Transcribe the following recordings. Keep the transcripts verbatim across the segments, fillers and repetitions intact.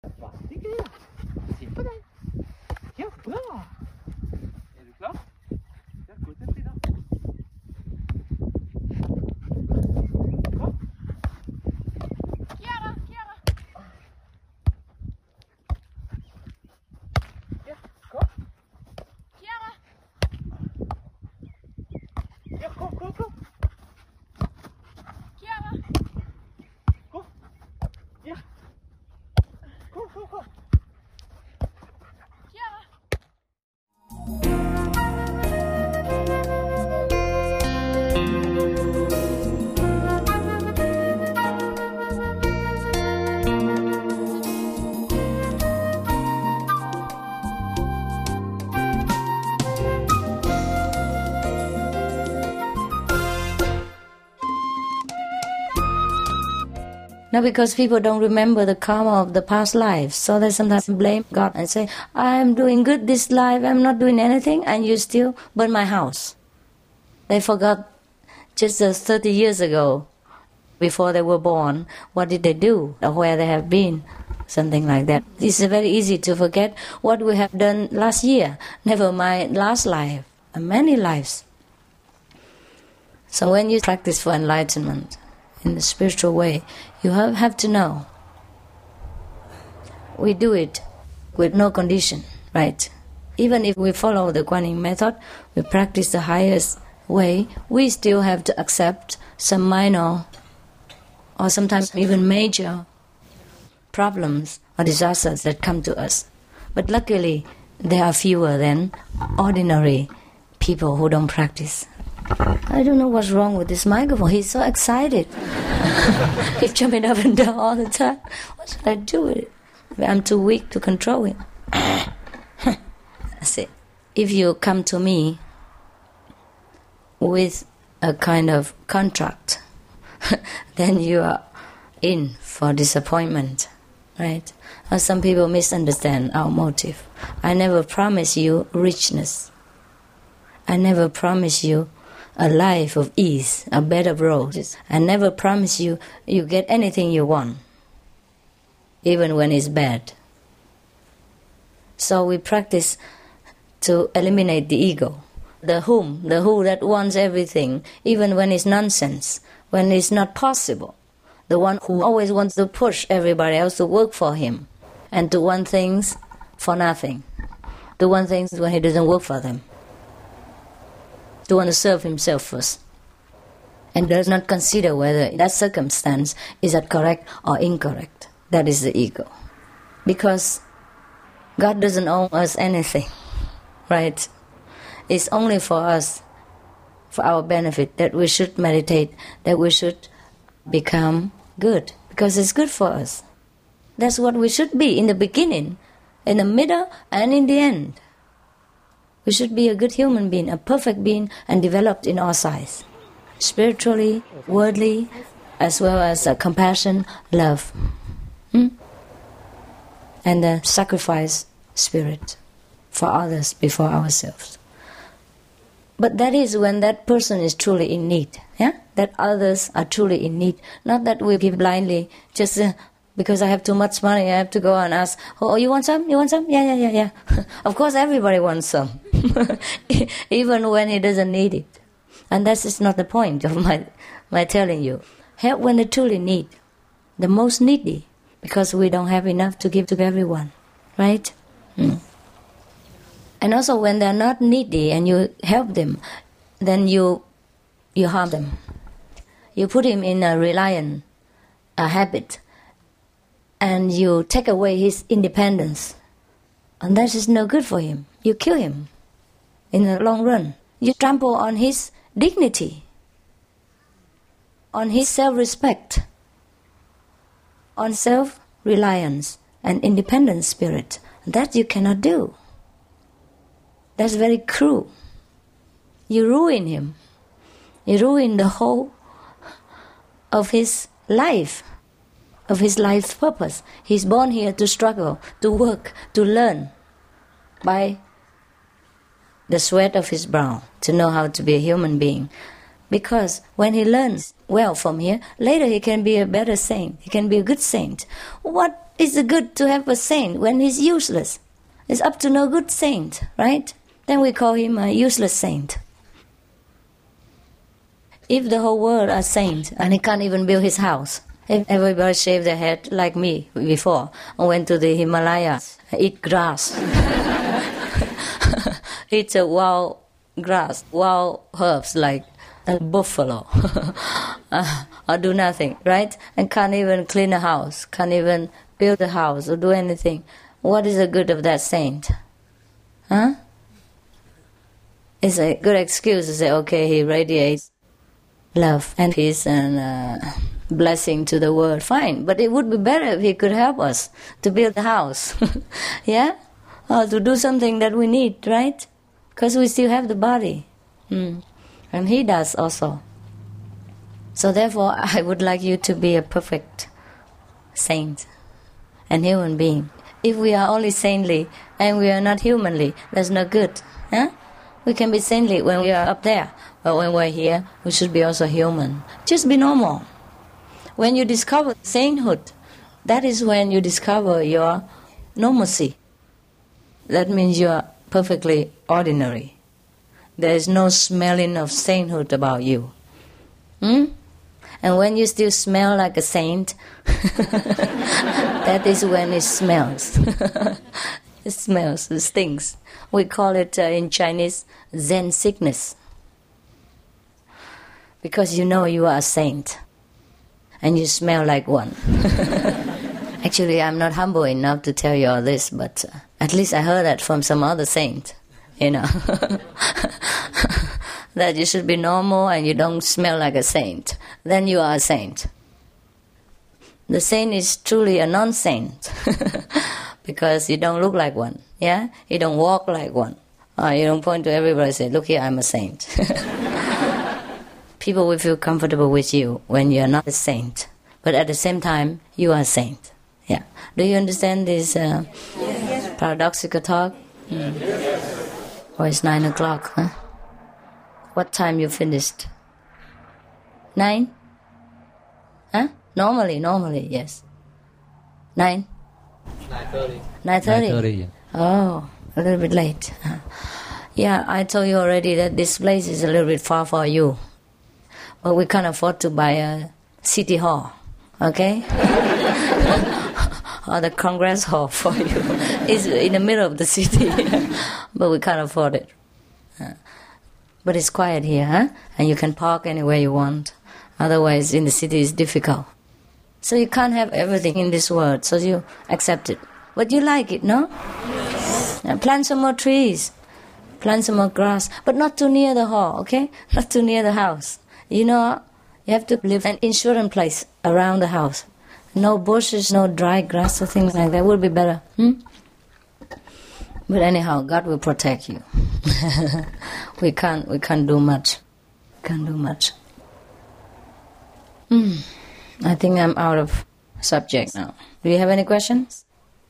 Varsågod. Se på dig. Ja, bra. Är du klar? Ja, gå till sidan. Bra. Chiara, Chiara. Ja, kom. Chiara. Ja, kom, kom, kom. Chiara. Kom. Ja. Kom, kom, kom. Chiara. No, because people don't remember the karma of the past lives, so they sometimes blame God and say, I'm doing good this life, I'm not doing anything, and you still burn my house. They forgot just uh, thirty years ago, before they were born, what did they do, or where they have been, something like that. It's very easy to forget what we have done last year, never mind last life, and many lives. So when you practice for enlightenment, in the spiritual way, you have, have to know. We do it with no condition, right? Even if we follow the Kuan Yin method, we practice the highest way, we still have to accept some minor or sometimes even major problems or disasters that come to us. But luckily, there are fewer than ordinary people who don't practice. I don't know what's wrong with this microphone. He's so excited. He's jumping up and down all the time. What should I do with it? I'm too weak to control it. That's it. If you come to me with a kind of contract, then you are in for disappointment, right? Or some people misunderstand our motive. I never promise you richness. I never promise you a life of ease, a bed of roses. I never promise you you get anything you want, even when it's bad. So we practice to eliminate the ego, the whom, the who that wants everything, even when it's nonsense, when it's not possible. The one who always wants to push everybody else to work for him and to want things for nothing, to want things when he doesn't work for them, to want to serve himself first, and does not consider whether that circumstance is that correct or incorrect. That is the ego. Because God doesn't owe us anything, right? It's only for us, for our benefit, that we should meditate, that we should become good, because it's good for us. That's what we should be in the beginning, in the middle, and in the end. We should be a good human being, a perfect being, and developed in all sides. Spiritually, worldly, as well as uh, compassion, love. Hmm? And the sacrifice spirit for others before ourselves. But that is when that person is truly in need. Yeah? That others are truly in need. Not that we give blindly, just uh, because I have too much money, I have to go and ask, oh, you want some? You want some? Yeah, yeah, yeah, yeah. Of course, everybody wants some. Even when he doesn't need it. And that is not the point of my, my telling you. Help when they truly need. The most needy. Because we don't have enough to give to everyone. Right? Mm. And also when they're not needy and you help them, then you you harm them. You put him in a reliant a habit. And you take away his independence. And that is no good for him. You kill him in the long run. You trample on his dignity, on his self-respect, on self-reliance and independent spirit. That you cannot do. That's very cruel. You ruin him. You ruin the whole of his life, of his life's purpose. He's born here to struggle, to work, to learn by the sweat of his brow, to know how to be a human being. Because when he learns well from here, later he can be a better saint. He can be a good saint. What is the good to have a saint when he's useless? It's up to no good saint, right? Then we call him a useless saint. If the whole world are saints and he can't even build his house, if everybody shaved their head like me before and went to the Himalayas, eat grass, eat a wild grass, wild herbs like a buffalo, uh, or do nothing, right? And can't even clean a house, can't even build a house or do anything. What is the good of that saint? Huh? It's a good excuse to say, okay, he radiates love and peace and uh, blessing to the world. Fine, but it would be better if he could help us to build a house, yeah, or to do something that we need, right? Because we still have the body, mm. and he does also. So therefore, I would like you to be a perfect saint and human being. If we are only saintly and we are not humanly, that's not good, huh? We can be saintly when we are up there, but when we're here, we should be also human. Just be normal. When you discover sainthood, that is when you discover your normalcy. That means you are perfectly ordinary. There is no smelling of sainthood about you. Hmm? And when you still smell like a saint, that is when it smells. It smells, it stinks. We call it uh, in Chinese Zen sickness. Because you know you are a saint and you smell like one. Actually, I'm not humble enough to tell you all this, but uh, at least I heard that from some other saint, you know. That you should be normal and you don't smell like a saint. Then you are a saint. The saint is truly a non-saint. Because you don't look like one, yeah? You don't walk like one. Or you don't point to everybody and say, look here, I'm a saint. People will feel comfortable with you when you are not a saint. But at the same time, you are a saint. Yeah. Do you understand this uh, yes. paradoxical talk? Mm. Oh, it's nine o'clock, huh? What time you finished? Nine? Huh? Normally, normally, yes. Nine? nine thirty. nine thirty? nine thirty, yeah. Oh, a little bit late. Yeah, I told you already that this place is a little bit far for you. But we can't afford to buy a city hall, okay? Or the Congress hall for you. It's in the middle of the city, but we can't afford it. But it's quiet here, huh? And you can park anywhere you want. Otherwise, in the city, it's difficult. So you can't have everything in this world, so you accept it. But you like it, no? Yes. And plant some more trees. Plant some more grass. But not too near the hall, okay? Not too near the house. You know, you have to live in an insurance place around the house. No bushes, no dry grass or things like that would be better. Hmm? But anyhow, God will protect you. we can't we can't do much. Can't do much. Hmm. I think I'm out of subject now. Do you have any questions?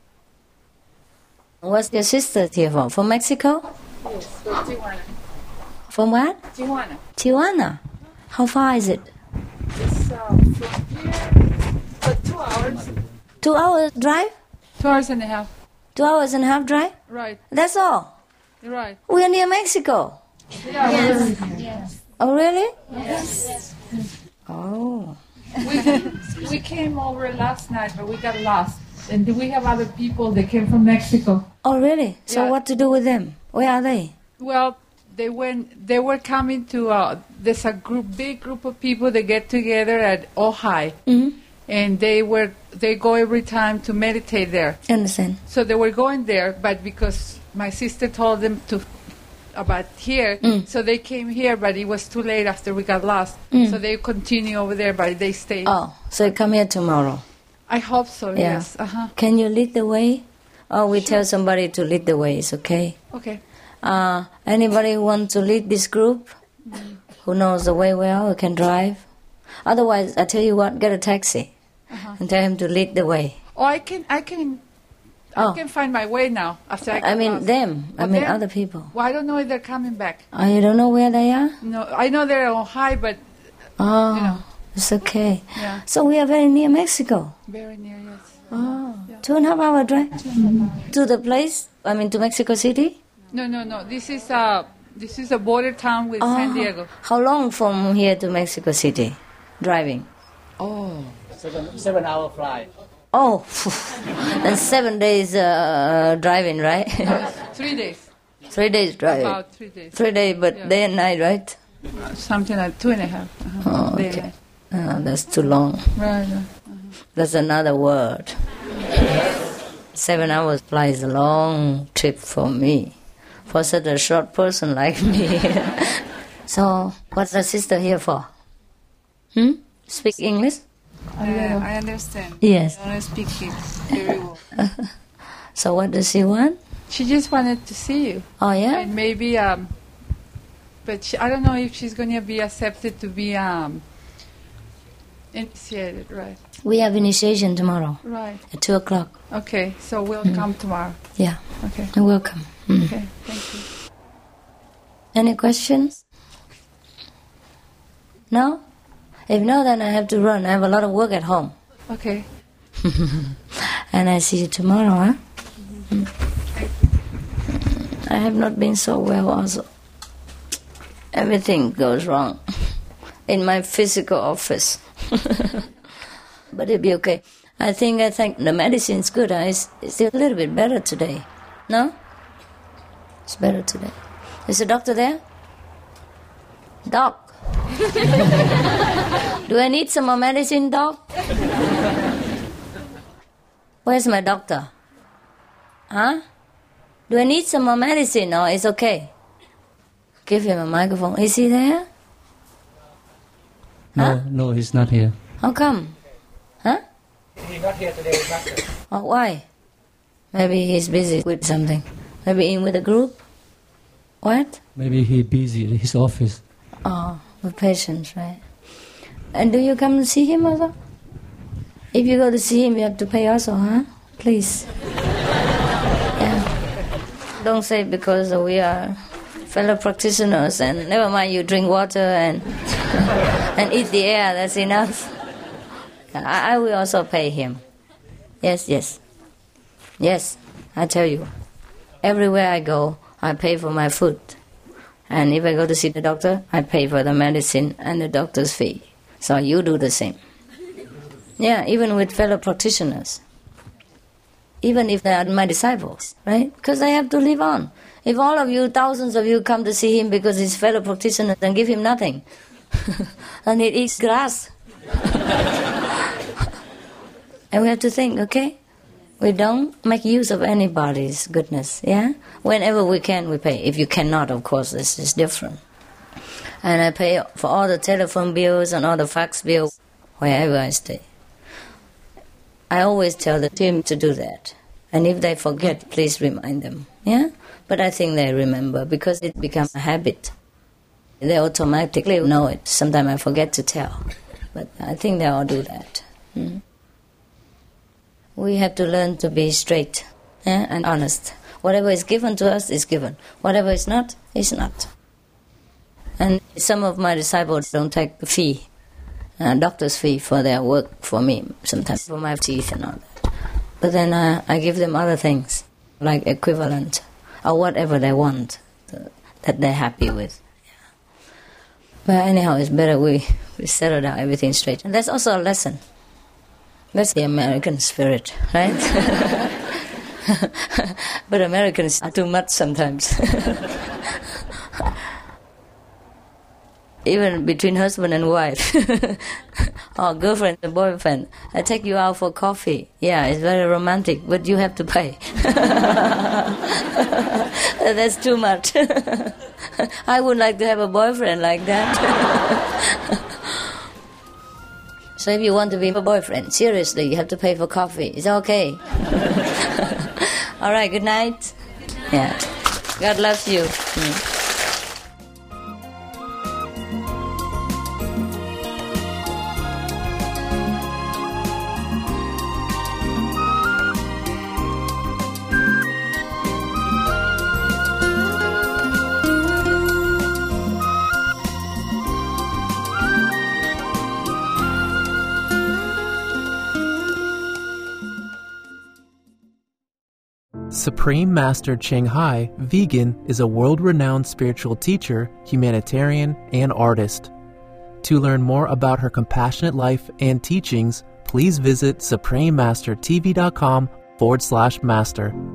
What's your sister here from? From Mexico? Yes, from Tijuana. From what? Tijuana. Tijuana. How far is it? It's uh, from here, uh, two hours. Two hours drive? Two hours and a half. Two hours and a half drive? Right. That's all? You're right. We are near Mexico. Yeah, Yes. Yes. Oh, really? Yes. Oh. we, we came over last night, but we got lost. And we have other people that came from Mexico. Oh, really? So Yeah. what to do with them? Where are they? Well, they went. They were coming to. Uh, there's a group, big group of people that get together at Ojai, Mm-hmm. and they were. They go every time to meditate there. Understand. So they were going there, but because my sister told them to about here, Mm. so they came here, but it was too late after we got lost. Mm. So they continue over there, but they stayed. Oh, so you come here tomorrow. I hope so. Yeah. Yes. Uh huh. Can you lead the way? Or we tell somebody to lead the way, it's okay? Okay. Uh, anybody who wants to lead this group? Who knows the way well, who can drive? Otherwise, I tell you what, get a taxi Uh-huh. and tell him to lead the way. Oh, I can. I can Oh, I can find my way now. After I, I got mean lost. them. I Oh, mean them? other people. Well, I don't know if they're coming back. Oh, you don't know where they are? No, I know they're on high, but Oh, You know. it's okay. yeah, So we are very near Mexico. very near. Yes. Oh, Yeah. two and a half hour drive to the place. I mean to Mexico City. No, no, no. This is a this is a border town with San Oh, Diego. how long from here to Mexico City, driving? Oh, Seven, seven hour flight. Oh, then seven days uh, driving, right? three days. Three days driving. About three days. Three days, but Yeah. day and night, right? Uh, something like two and a half. Uh-huh. Oh, Day and okay. night. Oh, that's too long. Right. right. That's another word. Seven hours flight is a long trip for me, for such a short person like me. So, what's the sister here for? Hmm? Speak English? Uh, I understand. Yes. I don't speak it very well. So, what does she want? She just wanted to see you, Oh, yeah? and maybe um, but she, I don't know if she's going to be accepted to be um initiated. Right. We have initiation tomorrow Right. at two o'clock. Okay. So we'll come tomorrow. Yeah, Okay. you're welcome. Mm. Okay. Thank you. Any questions? No? If no, then I have to run. I have a lot of work at home. Okay. And I see you tomorrow, huh? Mm. I have not been so well also. Everything goes wrong in my physical office. But it'll be okay. I think I think the medicine's good. Huh? It's, it's a little bit better today. No? It's better today. Is the doctor there? Doc. Do I need some more medicine, doc? Where's my doctor? Huh? Do I need some more medicine or it's okay? Give him a microphone. Is he there? No, Huh? no, he's not here. How come? Huh? He's not here today, Doctor. Oh, why? Maybe he's busy with something. Maybe in with a group? What? Maybe he's busy at his office. Oh, with patients, right? And do you come to see him also? If you go to see him, you have to pay also, huh? Please. Yeah. Don't say because we are fellow practitioners and never mind you drink water and and eat the air, that's enough. I, I will also pay him. Yes, yes. Yes, I tell you. Everywhere I go, I pay for my food. And if I go to see the doctor, I pay for the medicine and the doctor's fee. So you do the same. Yeah, even with fellow practitioners. Even if they are my disciples, right? Because they have to live on. If all of you, thousands of you, come to see him because he's fellow practitioner, then give him nothing. And he eats grass. And we have to think, okay? We don't make use of anybody's goodness, yeah? Whenever we can, we pay. If you cannot, of course, this is different. And I pay for all the telephone bills and all the fax bills wherever I stay. I always tell the team to do that. And if they forget, please remind them, yeah? But I think they remember because it becomes a habit. They automatically know it. Sometimes I forget to tell. But I think they all do that. Hmm? We have to learn to be straight, yeah, and honest. Whatever is given to us is given. Whatever is not, is not. And some of my disciples don't take the fee, uh, doctor's fee for their work for me, sometimes for my teeth and all that. But then uh, I give them other things, like equivalent, or whatever they want, uh, that they're happy with. Yeah. But anyhow, it's better we, we settle down everything straight. And that's also a lesson. That's the American spirit, right? But Americans are too much sometimes. Even between husband and wife, or girlfriend and boyfriend. I take you out for coffee. Yeah, it's very romantic, but you have to pay. That's too much. I would like to have a boyfriend like that. So if you want to be a boyfriend, seriously, you have to pay for coffee. Is that okay? All right, good night. Yeah. God loves you. Mm. Supreme Master Ching Hai, vegan, is a world-renowned spiritual teacher, humanitarian, and artist. To learn more about her compassionate life and teachings, please visit suprememastertv.com forward slash master.